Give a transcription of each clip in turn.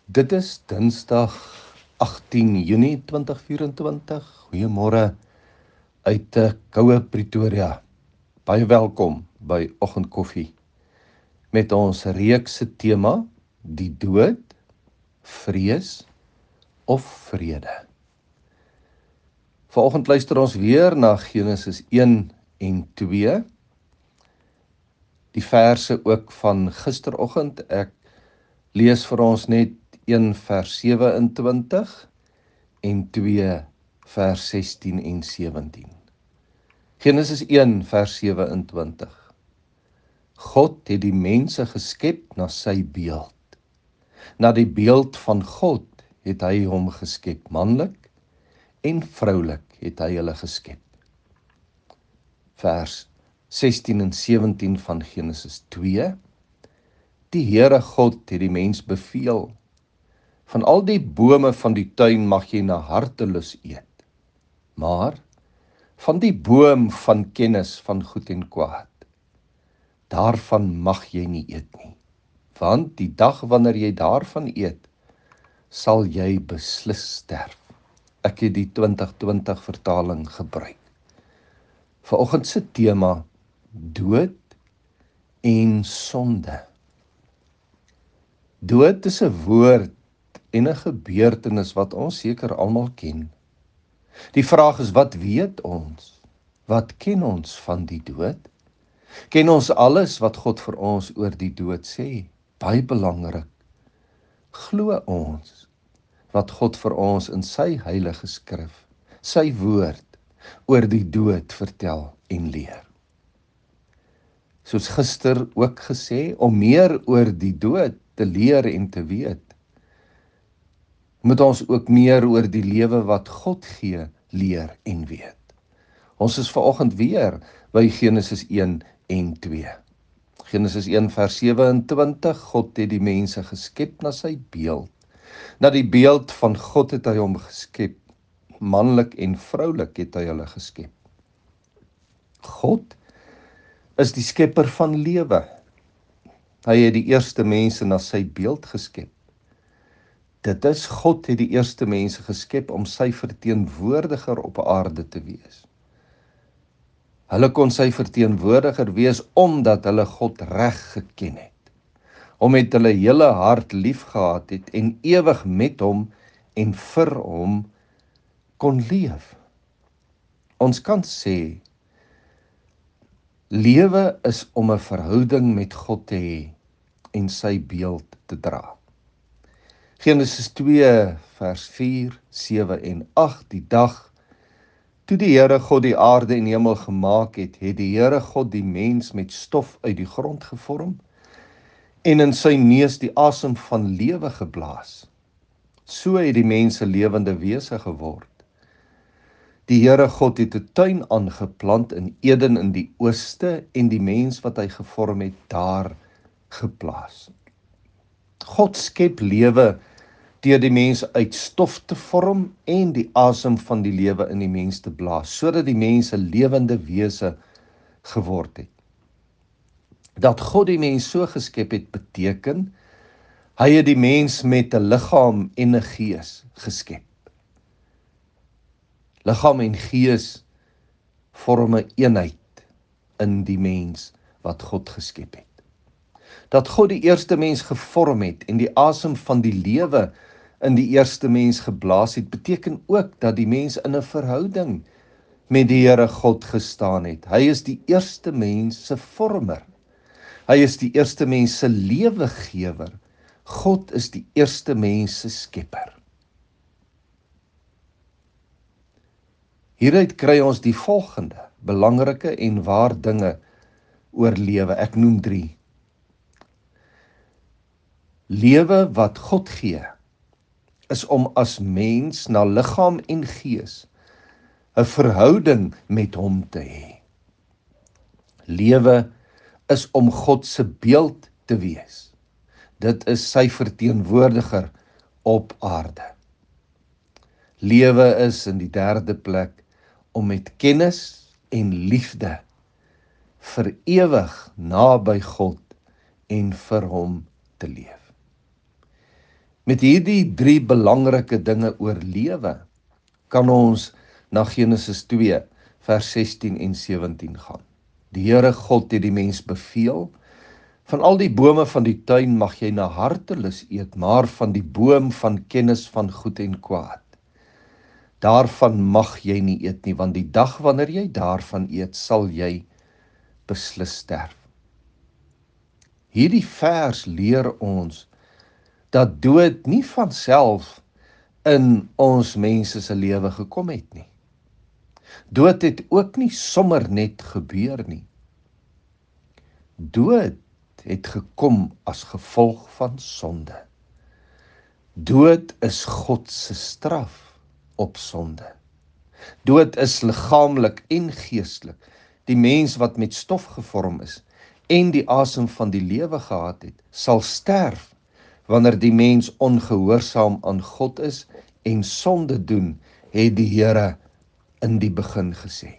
Dit is Dinsdag 18 Junie 2024. Goeiemôre uit koue Pretoria. Baie welkom by Oggendkoffie met ons reeks se tema: die dood, vrees of vrede. Vanoggend luister ons weer na Genesis 1 en 2. Die verse ook van gisteroggend. Ek lees vir ons net 1 vers 27 en 2 vers 16 en 17. Genesis 1 vers 27. God het die mense geskep na sy beeld. Na die beeld van God het hy hom geskep, manlik en vroulik het hy hulle geskep. Vers 16 en 17 van Genesis 2. Die Here God het die mens beveel: van al die bome van die tuin mag jy na hartelus eet, maar van die boom van kennis van goed en kwaad, daarvan mag jy nie eet nie, want die dag wanneer jy daarvan eet, sal jy beslis sterf. Ek het die 2020 vertaling gebruik. Vanoggend se tema: dood en sonde. Dood is 'n woord en 'n gebeurtenis wat ons seker almal ken. Die vraag is, wat weet ons? Wat ken ons van die dood? Ken ons alles wat God vir ons oor die dood sê? Baie belangrik. Glo ons wat God vir ons in sy heilige skrif, sy woord, oor die dood vertel en leer? Soos gister ook gesê, om meer oor die dood te leer en te weet, moet ons ook meer oor die lewe wat God gee, leer en weet. Ons is vanoggend weer by Genesis 1 en 2. Genesis 1 vers 27, God het die mense geskep na sy beeld. Na die beeld van God het hy hom geskep, manlik en vroulik het hy hulle geskep. God is die skepper van lewe. Hy het die eerste mense na sy beeld geskep. Dit is, God het die eerste mense geskep om sy verteenwoordiger op aarde te wees. Hulle kon sy verteenwoordiger wees omdat hulle God reg geken het, hom met hulle hele hart lief gehad het en ewig met hom en vir hom kon leef. Ons kan sê, lewe is om 'n verhouding met God te hê en sy beeld te dra. Genesis 2 vers 4, 7 en 8, die dag toe die Here God die aarde en hemel gemaak het, het die Here God die mens met stof uit die grond gevorm en in sy neus die asem van lewe geblaas. So het die mens 'n lewende wese geword. Die Here God het 'n tuin aangeplant in Eden in die ooste en die mens wat hy gevorm het, daar geplaas. God skep lewe deur die mens uit stof te vorm en die asem van die lewe in die mens te blaas, sodat die mens 'n lewende wese geword het. Dat God die mens so geskep het, beteken hy het die mens met 'n liggaam en 'n gees geskep. Liggaam en gees vorm 'n eenheid in die mens wat God geskep het. Dat God die eerste mens gevorm het en die asem van die lewe in die eerste mens geblaas het, beteken ook dat die mens in 'n verhouding met die Here God gestaan het. Hy is die eerste mens se vormer. Hy is die eerste mens se lewegewer. God is die eerste mens se skepper. Hieruit kry ons die volgende belangrike en waar dinge oor lewe. Ek noem 3. Lewe wat God gee, is om as mens na liggaam en gees 'n verhouding met hom te hê. Lewe is om God se beeld te wees. Dit is sy verteenwoordiger op aarde. Lewe is in die derde plek om met kennis en liefde vir ewig naby God en vir hom te leef. Met hierdie 3 belangrike dinge oor lewe, kan ons na Genesis 2 vers 16 en 17 gaan. Die Here God het die mens beveel: van al die bome van die tuin mag jy na hartelus eet, maar van die boom van kennis van goed en kwaad, daarvan mag jy nie eet nie, want die dag wanneer jy daarvan eet, sal jy beslis sterf. Hierdie vers leer ons dat dood nie van self in ons mense se lewe gekom het nie. Dood het ook nie sommer net gebeur nie. Dood het gekom as gevolg van sonde. Dood is God se straf op sonde. Dood is liggaamlik en geestelik. Die mens wat met stof gevorm is en die asem van die lewe gehad het, sal sterf wanneer die mens ongehoorsaam aan God is en sonde doen, het die Here in die begin gesê.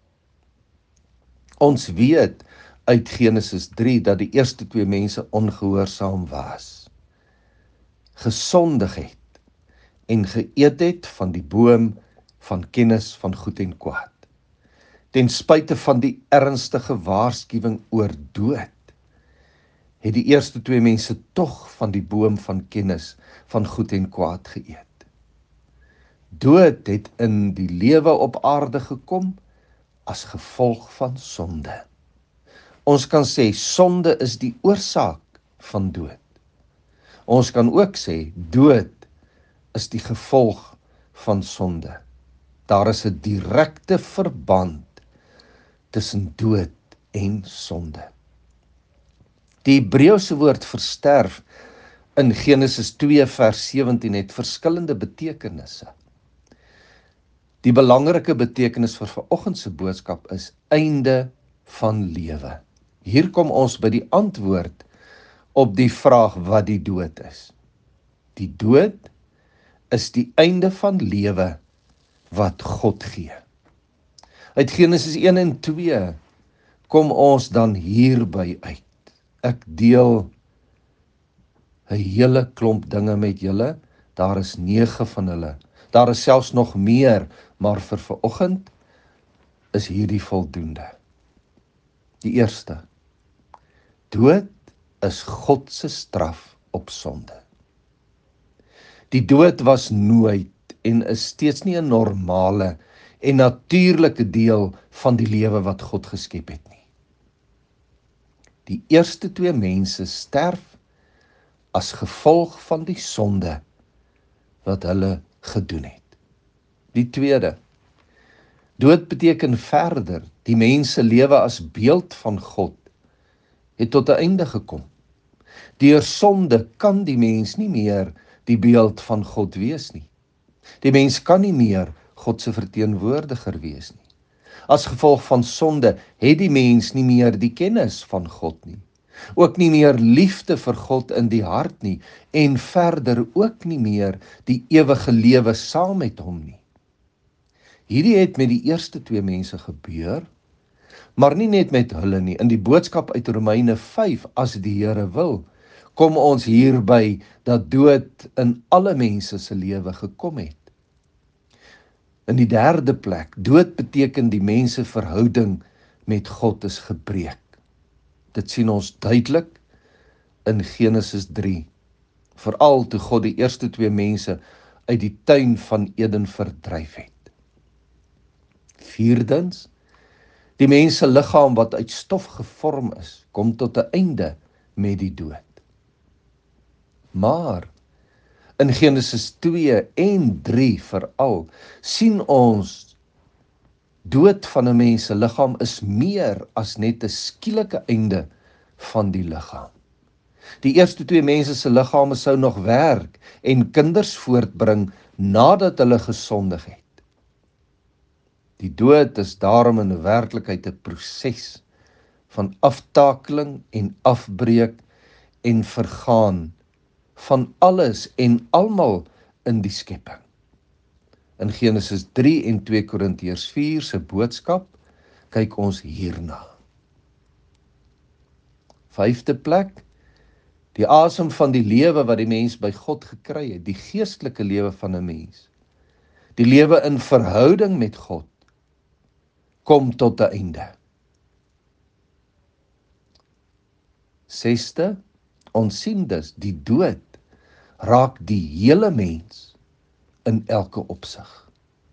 Ons weet uit Genesis 3 dat die eerste 2 mense ongehoorsaam was, gesondig het en geëet het van die boom van kennis van goed en kwaad. Ten spyte van die ernstige waarskuwing oor dood, het die eerste 2 mense tog van die boom van kennis van goed en kwaad geëet. Dood het in die lewe op aarde gekom as gevolg van sonde. Ons kan sê sonde is die oorsaak van dood. Ons kan ook sê dood is die gevolg van sonde. Daar is 'n direkte verband tussen dood en sonde. Die Hebreëse woord vir sterf in Genesis 2 vers 17 het verskillende betekenisse. Die belangrike betekenis vir vanoggend se boodskap is einde van lewe. Hier kom ons by die antwoord op die vraag wat die dood is. Die dood is die einde van lewe wat God gee. Uit Genesis 1 en 2 kom ons dan hierby uit. Ek deel 'n hele klomp dinge met julle, daar is 9 van hulle. Daar is selfs nog meer, maar vir vanoggend is hierdie voldoende. Die eerste: dood is God se straf op sonde. Die dood was nooit en is steeds nie 'n normale en natuurlike deel van die lewe wat God geskep het nie. Die eerste 2 mense sterf as gevolg van die sonde wat hulle gedoen het. Die tweede: dood beteken verder, die mens se lewe as beeld van God het tot 'n einde gekom. Deur sonde kan die mens nie meer die beeld van God wees nie. Die mens kan nie meer God se verteenwoordiger wees nie. As gevolg van sonde het die mens nie meer die kennis van God nie. Ook nie meer liefde vir God in die hart nie en verder ook nie meer die ewige lewe saam met hom nie. Hierdie het met die eerste 2 mense gebeur, maar nie net met hulle nie. In die boodskap uit Romeine 5, as die Here wil, kom ons hierby dat dood in alle mense se lewe gekom het. In die derde plek, dood beteken die mense verhouding met God is gebreek. Dit sien ons duidelik in Genesis 3, veral toe God die eerste 2 mense uit die tuin van Eden verdryf het. Vierdens, die mens se liggaam wat uit stof gevorm is, kom tot 'n einde met die dood. Maar in Genesis 2 en 3 veral sien ons dood van 'n mens se liggaam is meer as net 'n skielike einde van die liggaam. Die eerste 2 mense se liggame sou nog werk en kinders voortbring nadat hulle gesondig het. Die dood is daarom in werklikheid 'n proses van aftakeling en afbreek en vergaan van alles en almal in die skepping. In Genesis 3 en 2 Korintiërs 4 se boodskap kyk ons hierna. 5de plek, Die asem van die lewe wat die mens by God gekry het, die geestelike lewe van 'n mens, die lewe in verhouding met God, kom tot 'n einde. 6de, ons sien dus, die dood raak die hele mens in elke opsig.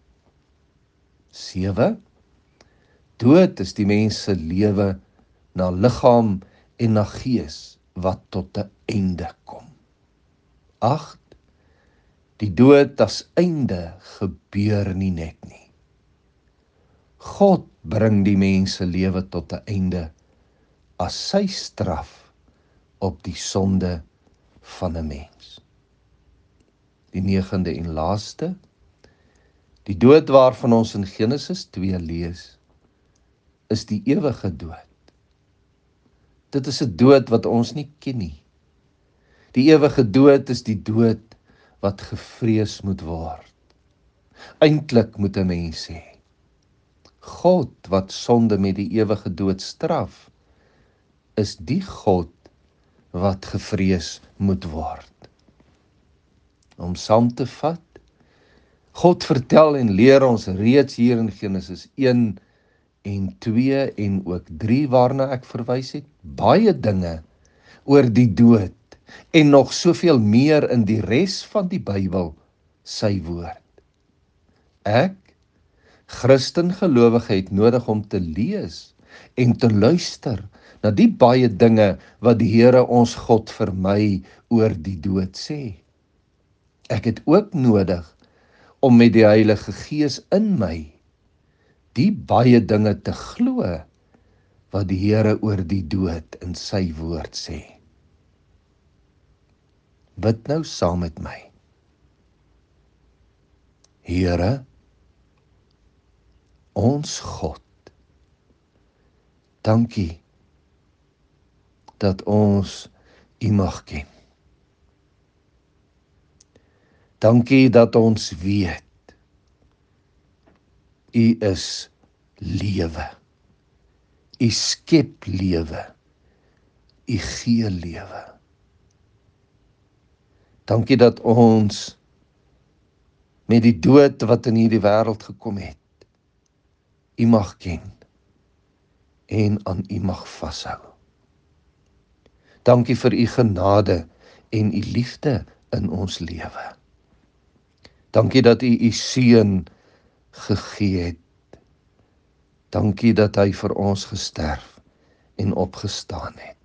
7, dood is die mens se lewe na liggaam en na gees wat tot 'n einde kom. 8, die dood as einde gebeur nie net nie. God bring die mens se lewe tot 'n einde as sy straf op die sonde van 'n mens. Die 9de en laaste, die dood waarvan ons in Genesis 2 lees, is die ewige dood. Dit is 'n dood wat ons nie ken nie. Die ewige dood is die dood wat gevrees moet word. Eintlik moet 'n mens sê, God wat sonde met die ewige dood straf, is die God wat gevrees moet word. Om saam te vat, God vertel en leer ons reeds hier in Genesis 1 en 2 en ook 3 waarna ek verwys het, baie dinge oor die dood en nog soveel meer in die res van die Bybel, sy woord. Ek, Christen gelowige, het nodig om te lees en te luister na die baie dinge wat die Here ons God vir my oor die dood sê. Ek het ook nodig om met die Heilige Gees in my die baie dinge te glo wat die Here oor die dood in sy woord sê. Bid nou saam met my. Here, ons God, dankie dat ons U mag ken. Dankie dat ons weet, U is lewe. U skep lewe. U gee lewe. Dankie dat ons met die dood wat in hierdie wêreld gekom het, U mag ken en aan U mag vashou. Dankie vir U genade en U liefde in ons lewe. Dankie dat U U seun gegee het. Dankie dat hy vir ons gesterf en opgestaan het.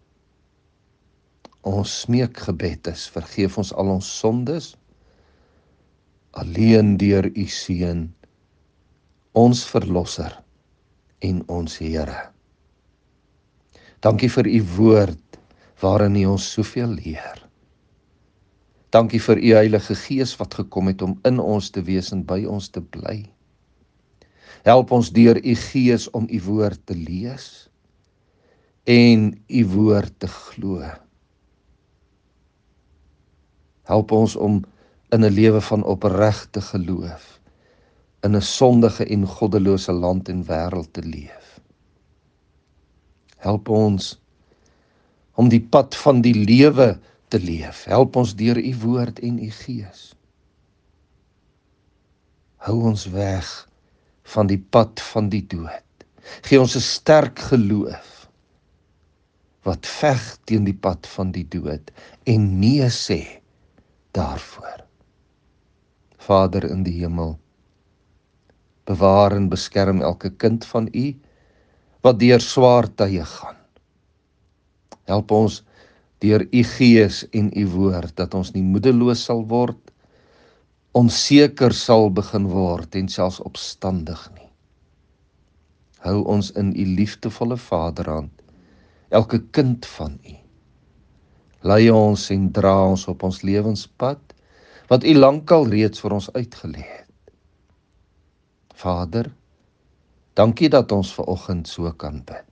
Ons smeekgebed is, vergeef ons al ons sondes, alleen deur U seun, ons verlosser en ons Here. Dankie vir U woord waarin U ons soveel leer. Dankie vir U Heilige Gees wat gekom het om in ons te wees en by ons te bly. Help ons deur U Gees om U woord te lees en U woord te glo. Help ons om in 'n lewe van opregte geloof in 'n sondige en goddelose land en wêreld te leef. Help ons om die pad van die lewe te leef. Help ons deur U woord en U Gees. Hou ons weg van die pad van die dood. Gee ons 'n sterk geloof wat veg teen die pad van die dood en nee sê daarvoor. Vader in die hemel, bewaar en beskerm elke kind van U wat deur swaar tye gaan. Help ons deur U Gees en U woord dat ons nie moedeloos sal word, onseker sal begin word en selfs opstandig nie. Hou ons in U liefdevolle Vaderhand, elke kind van U. Lei ons en dra ons op ons lewenspad, wat U lankal reeds vir ons uitgelê het. Vader, dankie dat ons vanoggend so kan bid.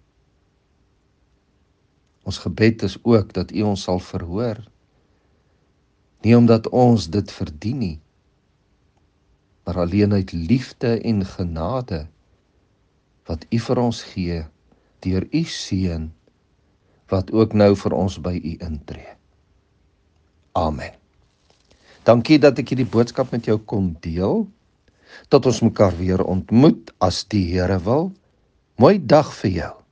Ons gebed is ook dat U ons sal verhoor, nie omdat ons dit verdien nie, maar alleen uit liefde en genade, wat U vir ons gee, deur U Seun, wat ook nou vir ons by U intree. Amen. Dankie dat ek hierdie boodskap met jou kon deel. Tot ons mekaar weer ontmoet as die Here wil. Mooi dag vir jou.